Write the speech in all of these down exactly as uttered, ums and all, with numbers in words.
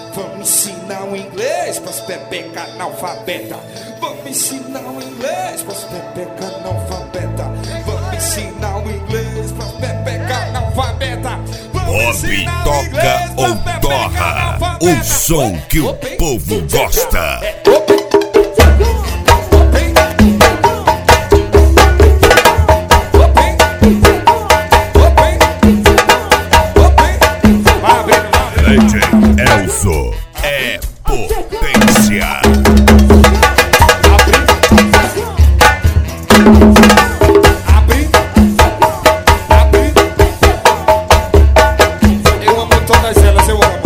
Vamos ensinar o inglês pras pepeca analfabeta. Vamos ensinar o inglês pras pepeca analfabeta. Vamos ensinar o inglês pras pepeca analfabeta. Bob toca ou torra, o som que o povo gosta. Elzo é potência. Eu amo todas elas, eu amo.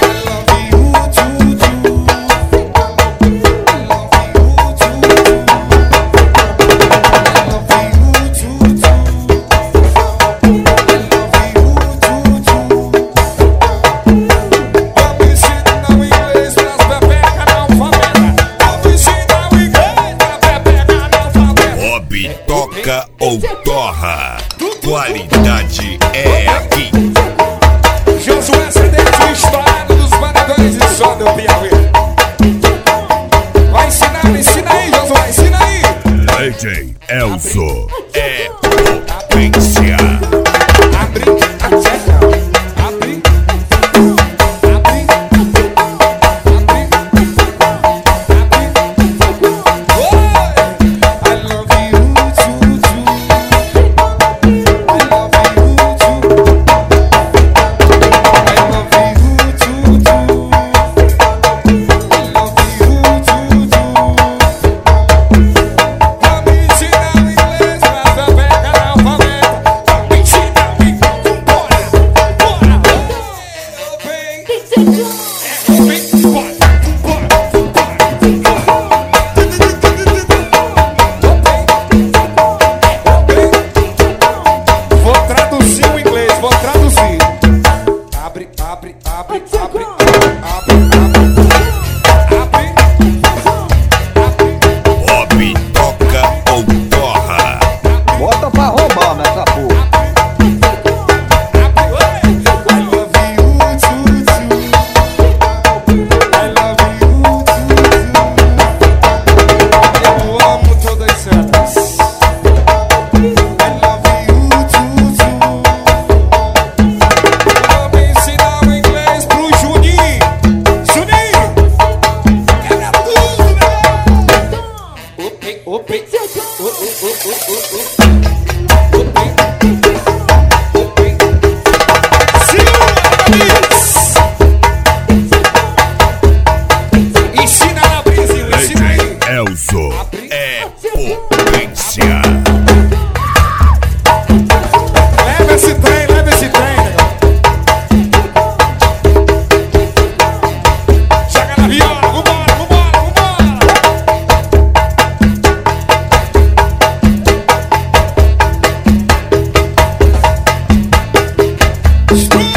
Toca ou torra, qualidade é aqui. Josué Cidente, o estourado dos banadores de som do Piauí. Vai ensinar, me ensina aí, Josué, ensina aí. D J Elzo é potência. Abre, abre, abre, abre, abre, I love you too, too. I love you too. I love you too, too. I love you too, too. Vamos ensinar o inglês pra pepeca analfabeta. Vamos ensinar o inglês, bora, bora. Vem, vem, bora, vou traduzir o inglês, vou traduzir. Abre, abre, abre, abre, abre, abre, abre. Bob toca ou torra. Bota pra roubar nessa porra. I love you too, too. I love you too, too. Eu amo todas elas. I love you too, too. Vamos ensinar o inglês pro Juninho. Juninho! Quebra tudo, meu! Ope, ope. O, o, o, o, o, o. Ope. Ope. Ensina na Brasil, ensina aí. Elzo é potência. Leva esse trem, leva esse trem, negão. Chega na viola, vambora, vambora, vambora.